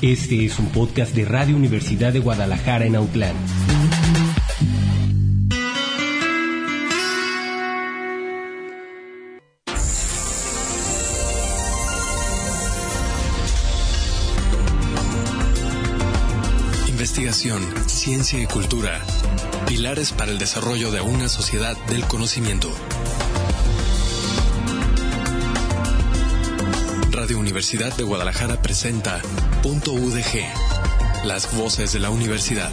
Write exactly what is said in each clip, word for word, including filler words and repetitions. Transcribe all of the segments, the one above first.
Este es un podcast de Radio Universidad de Guadalajara en Autlán. Investigación, ciencia y cultura. Pilares para el desarrollo de una sociedad del conocimiento. Radio Universidad de Guadalajara presenta Punto U D G, las voces de la universidad.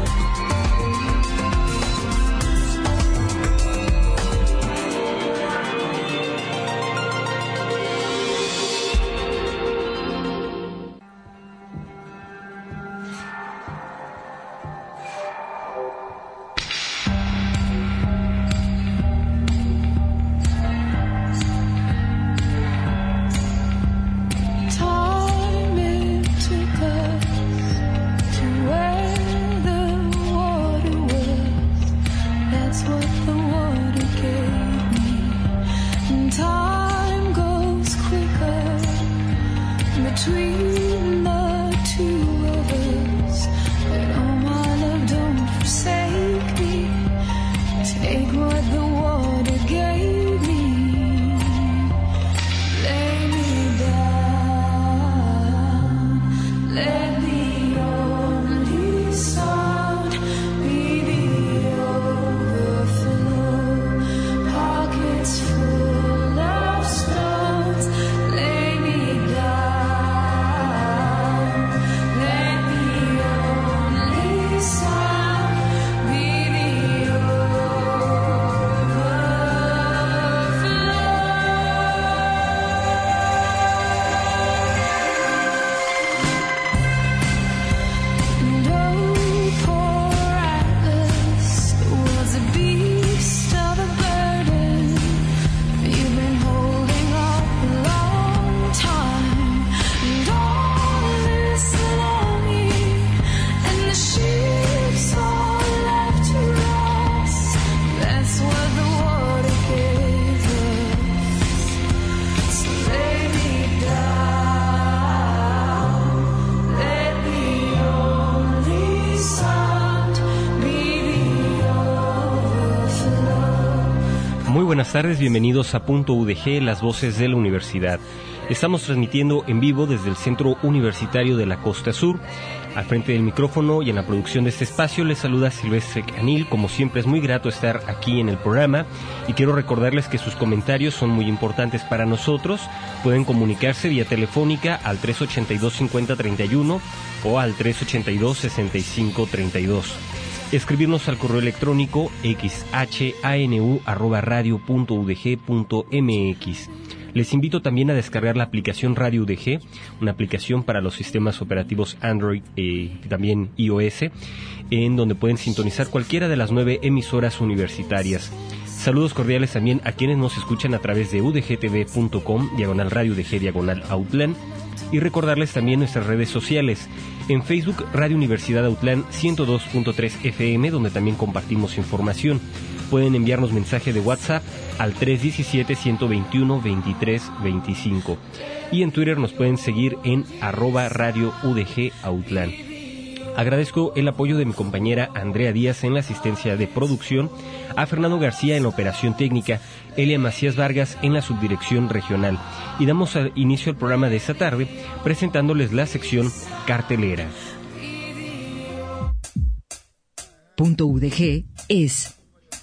Buenas tardes, bienvenidos a Punto U D G, las voces de la universidad. Estamos transmitiendo en vivo desde el Centro Universitario de la Costa Sur. Al frente del micrófono y en la producción de este espacio les saluda Silvestre Canil. Como siempre es muy grato estar aquí en el programa y quiero recordarles que sus comentarios son muy importantes para nosotros. Pueden comunicarse vía telefónica al tres ochenta y dos cincuenta treinta y uno o al tres ochenta y dos sesenta y cinco treinta y dos. Escribirnos al correo electrónico xhanu arroba radio punto u d g punto m x. Les invito también a descargar la aplicación Radio U D G, una aplicación para los sistemas operativos Android y eh, también iOS, en donde pueden sintonizar cualquiera de las nueve emisoras universitarias. Saludos cordiales también a quienes nos escuchan a través de u d g t v punto com, diagonal Radio U D G, diagonal Autlán. Y recordarles también nuestras redes sociales. En Facebook, Radio Universidad Autlán ciento dos punto tres F M, donde también compartimos información. Pueden enviarnos mensaje de WhatsApp al tres uno siete, uno dos uno, dos tres dos cinco. Y en Twitter nos pueden seguir en arroba Radio U D G Autlán. Agradezco el apoyo de mi compañera Andrea Díaz en la asistencia de producción, a Fernando García en la operación técnica, Elia Macías Vargas en la subdirección regional. Y damos inicio al programa de esta tarde presentándoles la sección cartelera. Punto U D G es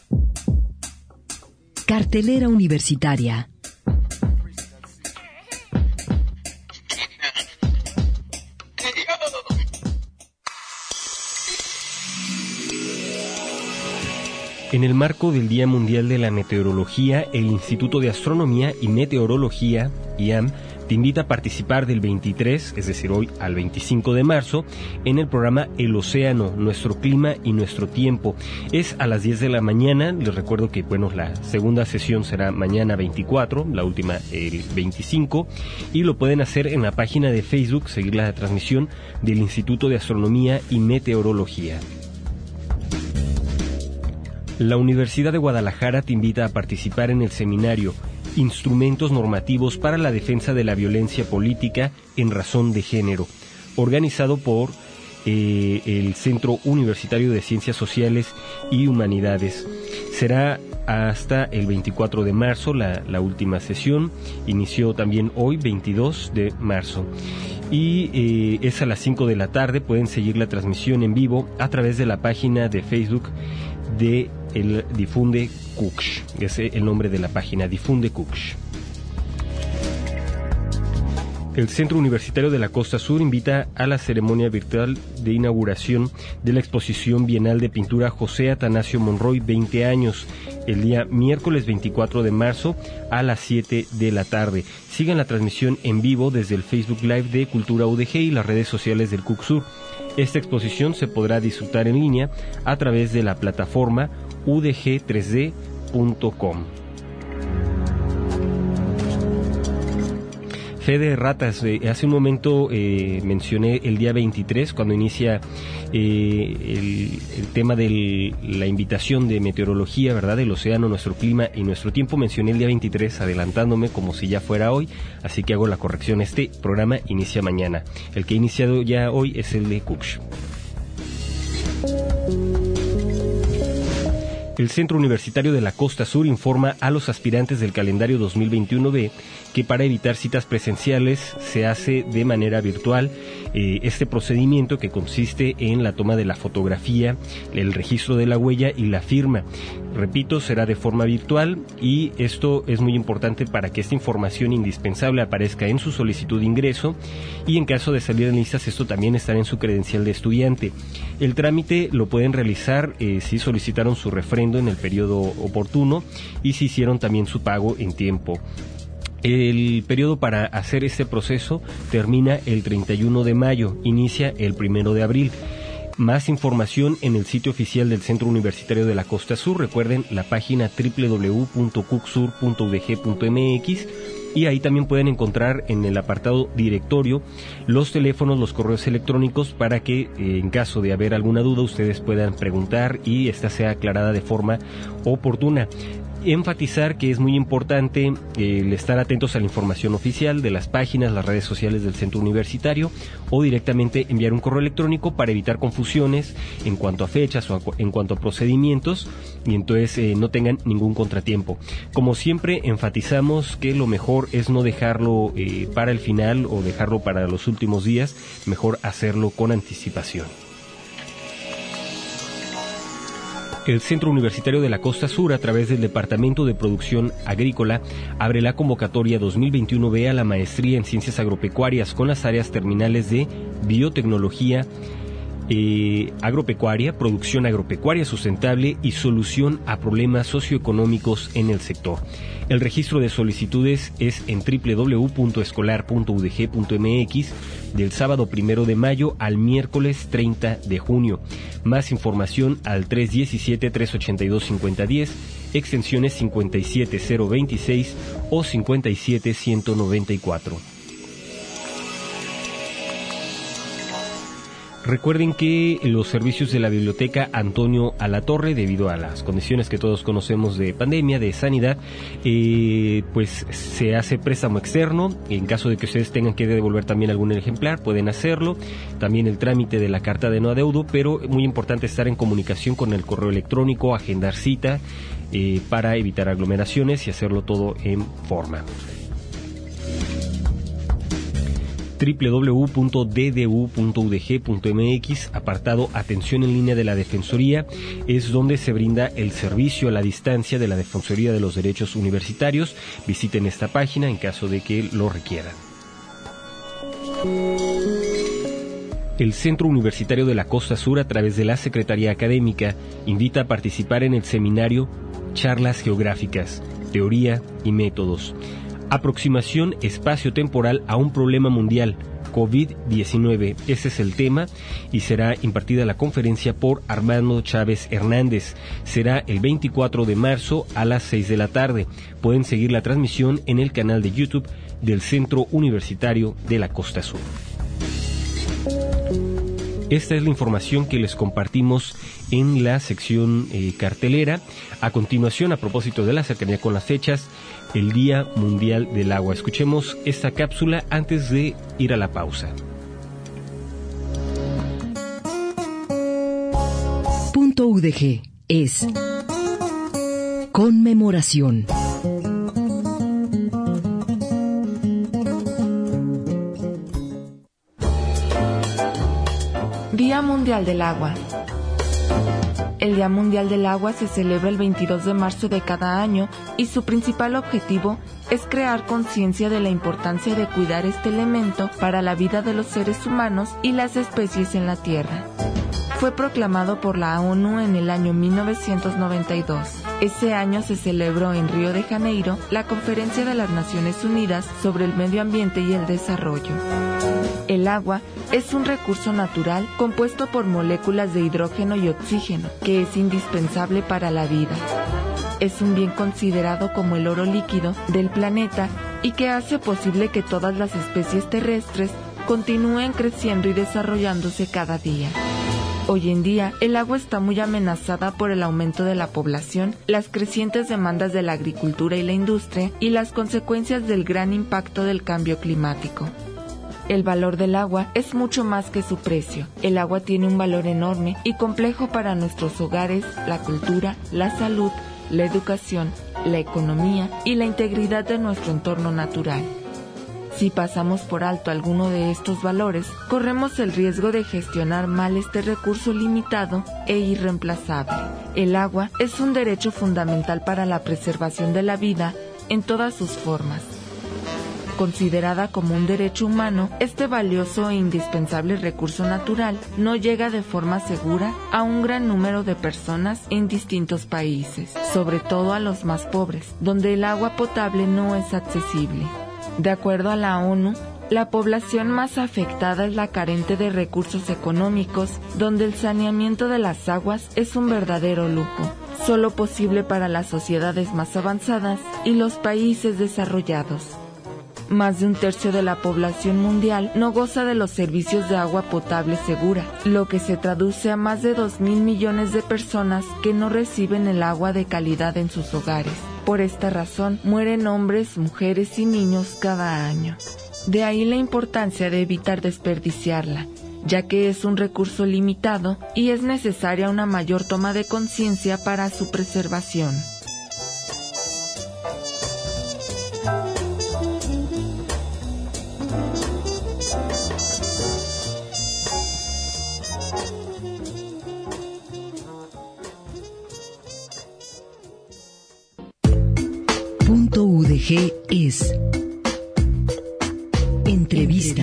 cartelera universitaria. En el marco del Día Mundial de la Meteorología, el Instituto de Astronomía y Meteorología, I A M, te invita a participar del veintitrés, es decir, hoy al veinticinco de marzo, en el programa El Océano, Nuestro Clima y Nuestro Tiempo. Es a las diez de la mañana, les recuerdo que, bueno, la segunda sesión será mañana veinticuatro, la última el veinticinco, y lo pueden hacer en la página de Facebook, seguir la transmisión del Instituto de Astronomía y Meteorología. La Universidad de Guadalajara te invita a participar en el seminario Instrumentos normativos para la defensa de la violencia política en razón de género, organizado por eh, el Centro Universitario de Ciencias Sociales y Humanidades. Será hasta el veinticuatro de marzo la, la última sesión. Inició también hoy, veintidós de marzo. Y eh, es a las cinco de la tarde. Pueden seguir la transmisión en vivo a través de la página de Facebook de el Difunde Cucx. Ese es el nombre de la página, Difunde Cucx. El Centro Universitario de la Costa Sur invita a la ceremonia virtual de inauguración de la exposición bienal de pintura José Atanasio Monroy, veinte años, el día miércoles veinticuatro de marzo a las siete de la tarde. Sigan la transmisión en vivo desde el Facebook Live de Cultura U D G y las redes sociales del Cucsur. Esta exposición se podrá disfrutar en línea a través de la plataforma u d g tres d punto com. Fede Ratas, eh, hace un momento eh, mencioné el día veintitrés, cuando inicia eh, el, el tema de la invitación de meteorología, ¿verdad?, del océano, nuestro clima y nuestro tiempo. Mencioné el día veintitrés adelantándome como si ya fuera hoy, así que hago la corrección. Este programa inicia mañana. El que ha iniciado ya hoy es el de Cucx. El Centro Universitario de la Costa Sur informa a los aspirantes del calendario dos mil veintiuno B que para evitar citas presenciales se hace de manera virtual eh, este procedimiento, que consiste en la toma de la fotografía, el registro de la huella y la firma. Repito, será de forma virtual, y esto es muy importante para que esta información indispensable aparezca en su solicitud de ingreso, y en caso de salir en listas esto también estará en su credencial de estudiante. El trámite lo pueden realizar eh, si solicitaron su refrendo en el periodo oportuno y si hicieron también su pago en tiempo. El periodo para hacer este proceso termina el treinta y uno de mayo, inicia el primero de abril. Más información en el sitio oficial del Centro Universitario de la Costa Sur. Recuerden la página doble u doble u doble u punto cucsur punto u d g punto m x, y ahí también pueden encontrar en el apartado directorio los teléfonos, los correos electrónicos, para que eh, en caso de haber alguna duda ustedes puedan preguntar y esta sea aclarada de forma oportuna. Enfatizar que es muy importante eh, el estar atentos a la información oficial de las páginas, las redes sociales del centro universitario, o directamente enviar un correo electrónico para evitar confusiones en cuanto a fechas o a, en cuanto a procedimientos, y entonces eh, no tengan ningún contratiempo. Como siempre, enfatizamos que lo mejor es no dejarlo eh, para el final o dejarlo para los últimos días, mejor hacerlo con anticipación. El Centro Universitario de la Costa Sur, a través del Departamento de Producción Agrícola, abre la convocatoria dos mil veintiuno B a la maestría en Ciencias Agropecuarias con las áreas terminales de Biotecnología eh, Agropecuaria, Producción Agropecuaria Sustentable y Solución a Problemas Socioeconómicos en el sector. El registro de solicitudes es en doble u doble u doble u punto escolar punto u d g punto m x del sábado primero de mayo al miércoles treinta de junio. Más información al tres uno siete, tres ocho dos, cinco cero uno cero, extensiones cincuenta y siete cero veintiséis o cincuenta y siete ciento noventa y cuatro. Recuerden que los servicios de la Biblioteca Antonio Alatorre, debido a las condiciones que todos conocemos de pandemia, de sanidad, eh, pues se hace préstamo externo. En caso de que ustedes tengan que devolver también algún ejemplar, pueden hacerlo. También el trámite de la carta de no adeudo, pero muy importante estar en comunicación con el correo electrónico, agendar cita eh, para evitar aglomeraciones y hacerlo todo en forma. doble u doble u doble u punto d d u punto u d g punto m x, apartado Atención en línea de la Defensoría, es donde se brinda el servicio a la distancia de la Defensoría de los Derechos Universitarios. Visiten esta página en caso de que lo requieran. El Centro Universitario de la Costa Sur, a través de la Secretaría Académica, invita a participar en el seminario Charlas Geográficas, Teoría y Métodos. Aproximación espacio-temporal a un problema mundial, COVID diecinueve. Ese es el tema y será impartida la conferencia por Armando Chávez Hernández. Será el veinticuatro de marzo a las seis de la tarde. Pueden seguir la transmisión en el canal de YouTube del Centro Universitario de la Costa Sur. Esta es la información que les compartimos en la sección eh, cartelera. A continuación, a propósito de la cercanía con las fechas, el Día Mundial del Agua. Escuchemos esta cápsula antes de ir a la pausa. Punto U D G es conmemoración. Día Mundial del Agua. El Día Mundial del Agua se celebra el veintidós de marzo de cada año y su principal objetivo es crear conciencia de la importancia de cuidar este elemento para la vida de los seres humanos y las especies en la Tierra. Fue proclamado por la ONU en el año mil novecientos noventa y dos. Ese año se celebró en Río de Janeiro la Conferencia de las Naciones Unidas sobre el Medio Ambiente y el Desarrollo. El agua es un recurso natural compuesto por moléculas de hidrógeno y oxígeno, que es indispensable para la vida. Es un bien considerado como el oro líquido del planeta y que hace posible que todas las especies terrestres continúen creciendo y desarrollándose cada día. Hoy en día, el agua está muy amenazada por el aumento de la población, las crecientes demandas de la agricultura y la industria y las consecuencias del gran impacto del cambio climático. El valor del agua es mucho más que su precio. El agua tiene un valor enorme y complejo para nuestros hogares, la cultura, la salud, la educación, la economía y la integridad de nuestro entorno natural. Si pasamos por alto alguno de estos valores, corremos el riesgo de gestionar mal este recurso limitado e irreemplazable. El agua es un derecho fundamental para la preservación de la vida en todas sus formas. Considerada como un derecho humano, este valioso e indispensable recurso natural no llega de forma segura a un gran número de personas en distintos países, sobre todo a los más pobres, donde el agua potable no es accesible. De acuerdo a la ONU, la población más afectada es la carente de recursos económicos, donde el saneamiento de las aguas es un verdadero lujo, solo posible para las sociedades más avanzadas y los países desarrollados. Más de un tercio de la población mundial no goza de los servicios de agua potable segura, lo que se traduce a más de dos mil millones de personas que no reciben el agua de calidad en sus hogares. Por esta razón, mueren hombres, mujeres y niños cada año. De ahí la importancia de evitar desperdiciarla, ya que es un recurso limitado y es necesaria una mayor toma de conciencia para su preservación. Punto U D G es entrevista.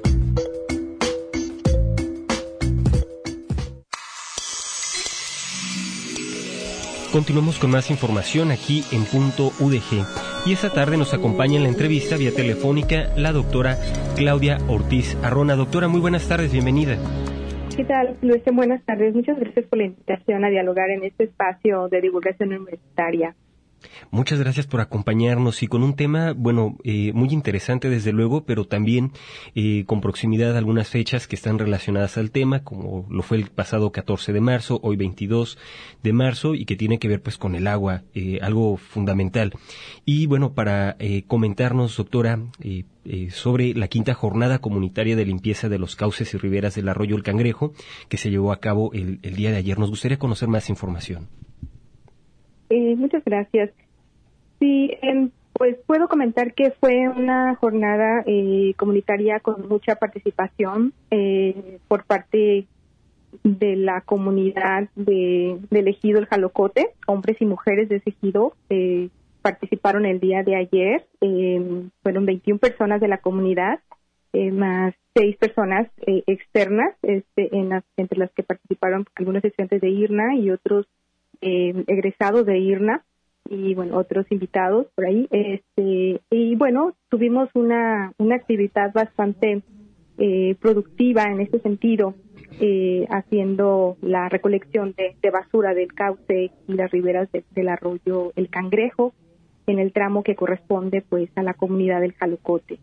Continuamos con más información aquí en Punto U D G. Y esta tarde nos acompaña en la entrevista vía telefónica la doctora Claudia Ortiz Arrona. Doctora, muy buenas tardes, bienvenida. ¿Qué tal, Luis? Buenas tardes. Muchas gracias por la invitación a dialogar en este espacio de divulgación universitaria. Muchas gracias por acompañarnos y con un tema, bueno, eh, muy interesante desde luego, pero también eh, con proximidad a algunas fechas que están relacionadas al tema, como lo fue el pasado catorce de marzo, hoy veintidós de marzo, y que tiene que ver pues con el agua, eh, algo fundamental. Y bueno, para eh, comentarnos, doctora, eh, eh, sobre la quinta jornada comunitaria de limpieza de los cauces y riberas del arroyo El Cangrejo, que se llevó a cabo el, el día de ayer, nos gustaría conocer más información. Eh, muchas gracias. Sí, eh, pues puedo comentar que fue una jornada eh, comunitaria con mucha participación eh, por parte de la comunidad de, del ejido El Jalocote. Hombres y mujeres de ese ejido eh, participaron el día de ayer. Eh, fueron veintiuna personas de la comunidad, eh, más seis personas eh, externas, este, en las, entre las que participaron algunos estudiantes de I R N A y otros Eh, egresados de I R N A y bueno, otros invitados por ahí, este y bueno, tuvimos una una actividad bastante eh, productiva en este sentido, eh, haciendo la recolección de, de basura del cauce y las riberas de, del arroyo El Cangrejo en el tramo que corresponde pues a la comunidad del Jalocote.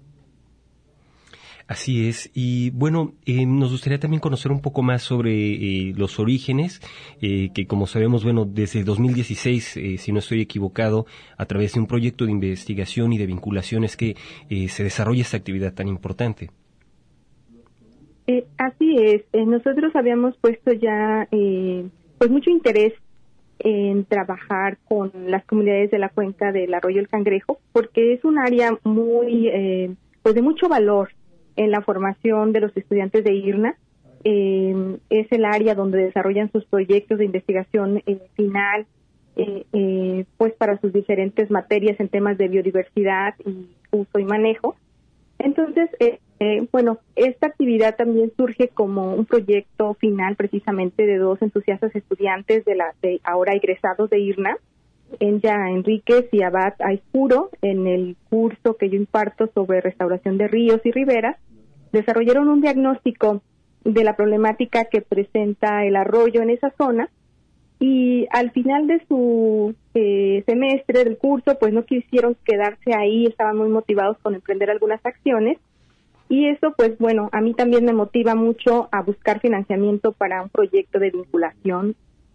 Así es, y bueno, eh, nos gustaría también conocer un poco más sobre eh, los orígenes, eh, que como sabemos, bueno, desde dos mil dieciséis, eh, si no estoy equivocado, a través de un proyecto de investigación y de vinculación es que eh, se desarrolla esta actividad tan importante. Eh, así es, eh, nosotros habíamos puesto ya eh, pues mucho interés en trabajar con las comunidades de la cuenca del Arroyo El Cangrejo, porque es un área muy, eh, pues de mucho valor en la formación de los estudiantes de I R N A. Eh, es el área donde desarrollan sus proyectos de investigación eh, final, eh, eh, pues para sus diferentes materias en temas de biodiversidad y uso y manejo. Entonces, eh, eh, bueno, esta actividad también surge como un proyecto final precisamente de dos entusiastas estudiantes de la de ahora egresados de I R N A, Enya Enríquez y Abad Aispuro, en el curso que yo imparto sobre restauración de ríos y riberas. Desarrollaron un diagnóstico de la problemática que presenta el arroyo en esa zona, y al final de su eh, semestre del curso, pues no quisieron quedarse ahí, estaban muy motivados con emprender algunas acciones, y eso, pues bueno, a mí también me motiva mucho a buscar financiamiento para un proyecto de vinculación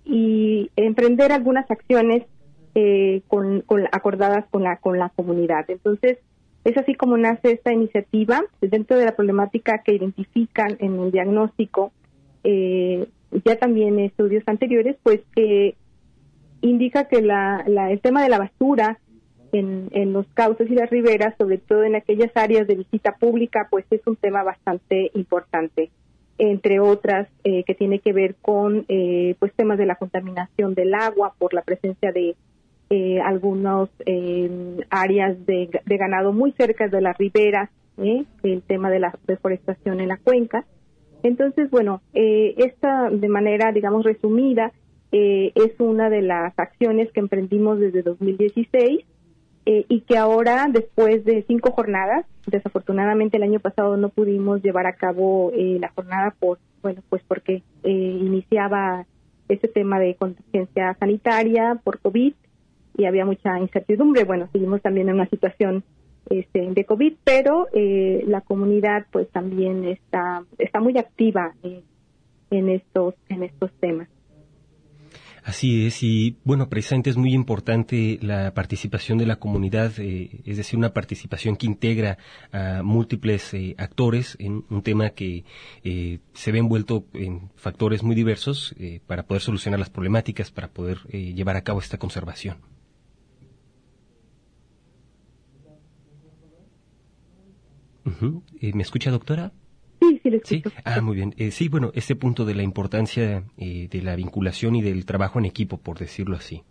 y emprender algunas acciones eh, con, con acordadas con la con la comunidad. Entonces, es así como nace esta iniciativa dentro de la problemática que identifican en el diagnóstico. Eh, ya también estudios anteriores, pues que indica que la, la, el tema de la basura en, en los cauces y las riberas, sobre todo en aquellas áreas de visita pública, pues es un tema bastante importante, entre otras eh, que tiene que ver con eh, pues temas de la contaminación del agua por la presencia de eh, algunos eh, áreas de, de ganado muy cerca de las riberas, eh, el tema de la deforestación en la cuenca. Entonces, bueno, eh, esta de manera, digamos, resumida, eh, es una de las acciones que emprendimos desde dos mil dieciséis eh, y que ahora, después de cinco jornadas, desafortunadamente el año pasado no pudimos llevar a cabo eh, la jornada por, bueno, pues porque eh, iniciaba este tema de contingencia sanitaria por COVID y había mucha incertidumbre. Bueno, seguimos también en una situación Este, de COVID, pero eh, la comunidad pues también está está muy activa eh, en estos en estos temas. Así es, y bueno, precisamente es muy importante la participación de la comunidad, eh, es decir, una participación que integra a múltiples eh, actores en un tema que eh, se ve envuelto en factores muy diversos eh, para poder solucionar las problemáticas, para poder eh, llevar a cabo esta conservación. Uh-huh. Eh, ¿Me escucha, doctora? Sí, sí, le escucho. ¿Sí? Ah, muy bien. Eh, sí, bueno, este punto de la importancia eh, de la vinculación y del trabajo en equipo, por decirlo así.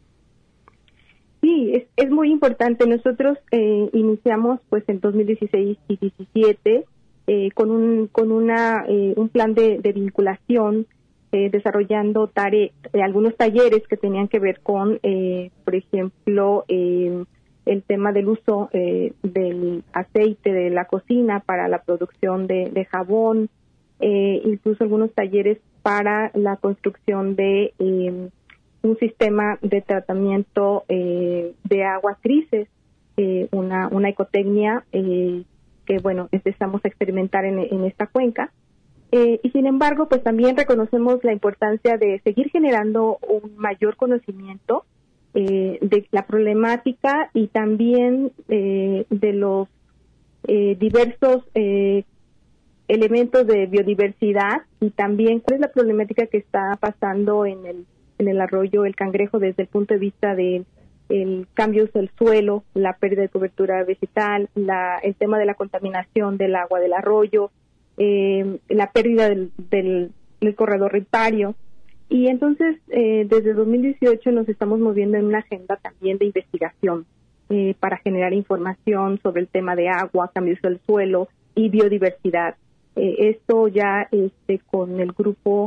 Sí, es, es muy importante. Nosotros eh, iniciamos pues en dos mil dieciséis y diecisiete eh, con un con una eh, un plan de, de vinculación, eh, desarrollando tare eh, algunos talleres que tenían que ver con, eh, por ejemplo, eh, el tema del uso eh, del aceite de la cocina para la producción de, de jabón, eh, incluso algunos talleres para la construcción de eh, un sistema de tratamiento eh, de aguas grises, eh, una, una ecotecnia eh, que, bueno, empezamos a experimentar en, en esta cuenca. Eh, y sin embargo, pues también reconocemos la importancia de seguir generando un mayor conocimiento Eh, de la problemática y también eh, de los eh, diversos eh, elementos de biodiversidad, y también cuál es la problemática que está pasando en el en el arroyo El Cangrejo desde el punto de vista de el cambio del suelo, la pérdida de cobertura vegetal, la, el tema de la contaminación del agua del arroyo, eh, la pérdida del, del, del corredor ripario. Y entonces, eh, desde dos mil dieciocho nos estamos moviendo en una agenda también de investigación eh, para generar información sobre el tema de agua, cambios del suelo y biodiversidad. Eh, esto ya este, con el grupo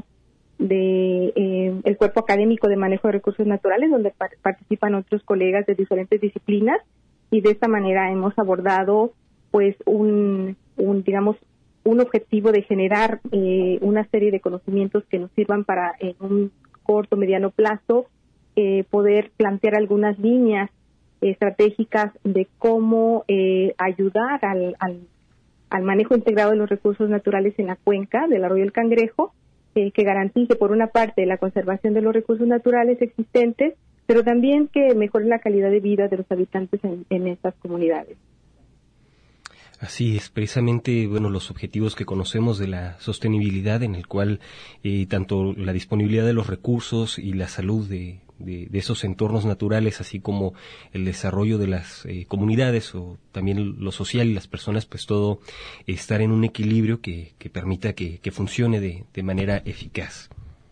de eh, el Cuerpo Académico de Manejo de Recursos Naturales, donde par- participan otros colegas de diferentes disciplinas, y de esta manera hemos abordado pues un, un digamos, un objetivo de generar eh, una serie de conocimientos que nos sirvan para en un corto, mediano plazo eh, poder plantear algunas líneas eh, estratégicas de cómo eh, ayudar al, al, al manejo integrado de los recursos naturales en la cuenca del Arroyo El Cangrejo, eh, que garantice por una parte la conservación de los recursos naturales existentes, pero también que mejore la calidad de vida de los habitantes en, en estas comunidades. Así es, precisamente, bueno, los objetivos que conocemos de la sostenibilidad, en el cual eh, tanto la disponibilidad de los recursos y la salud de, de, de esos entornos naturales, así como el desarrollo de las eh, comunidades o también lo social y las personas, pues todo eh, estar en un equilibrio que, que permita que, que funcione de, de manera eficaz.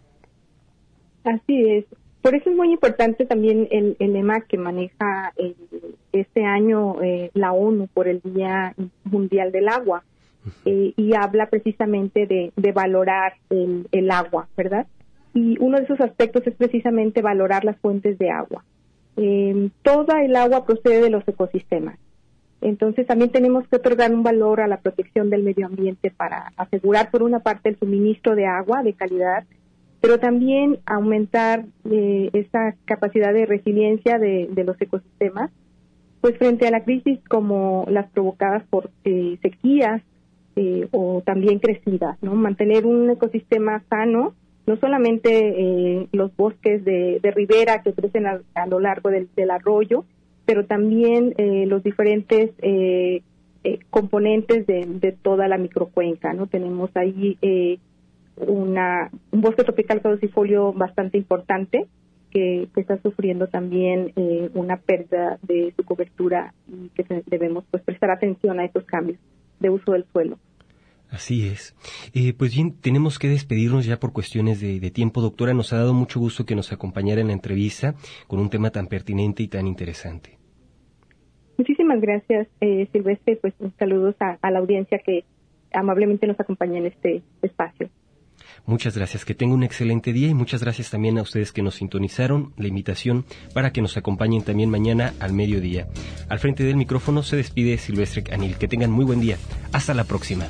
Así es. Por eso es muy importante también el, el lema que maneja el, este año eh, la ONU por el Día Mundial del Agua, eh, y habla precisamente de, de valorar el, el agua, ¿verdad? Y uno de esos aspectos es precisamente valorar las fuentes de agua. Eh, toda el agua procede de los ecosistemas. Entonces también tenemos que otorgar un valor a la protección del medio ambiente para asegurar, por una parte, el suministro de agua de calidad, pero también aumentar eh, esa capacidad de resiliencia de, de los ecosistemas, pues frente a la crisis como las provocadas por eh, sequías eh, o también crecidas, ¿no? Mantener un ecosistema sano, no solamente eh, los bosques de, de ribera que crecen a, a lo largo del, del arroyo, pero también eh, los diferentes eh, eh, componentes de, de toda la microcuenca, ¿no? Tenemos ahí eh, Una, un bosque tropical caducifolio bastante importante que, que está sufriendo también eh, una pérdida de su cobertura y que debemos pues prestar atención a estos cambios de uso del suelo. Así es. Eh, pues bien, tenemos que despedirnos ya por cuestiones de, de tiempo. Doctora, nos ha dado mucho gusto que nos acompañara en la entrevista con un tema tan pertinente y tan interesante. Muchísimas gracias, eh, Silvestre. Pues saludos a, a la audiencia que amablemente nos acompaña en este espacio. Muchas gracias, que tenga un excelente día y muchas gracias también a ustedes que nos sintonizaron. La invitación para que nos acompañen también mañana al mediodía. Al frente del micrófono se despide Silvestre Anil. Que tengan muy buen día. Hasta la próxima.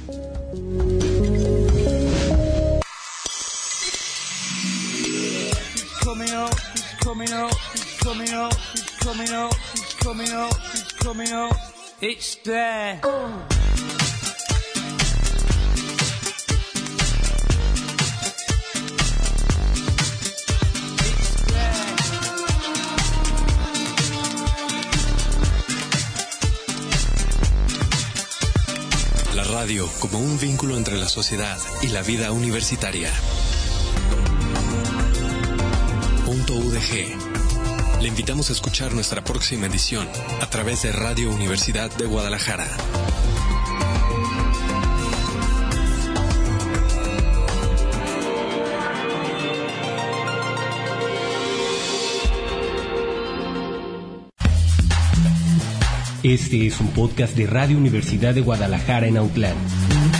Radio como un vínculo entre la sociedad y la vida universitaria. Punto U D G. Le invitamos a escuchar nuestra próxima edición a través de Radio Universidad de Guadalajara. Este es un podcast de Radio Universidad de Guadalajara en Autlán.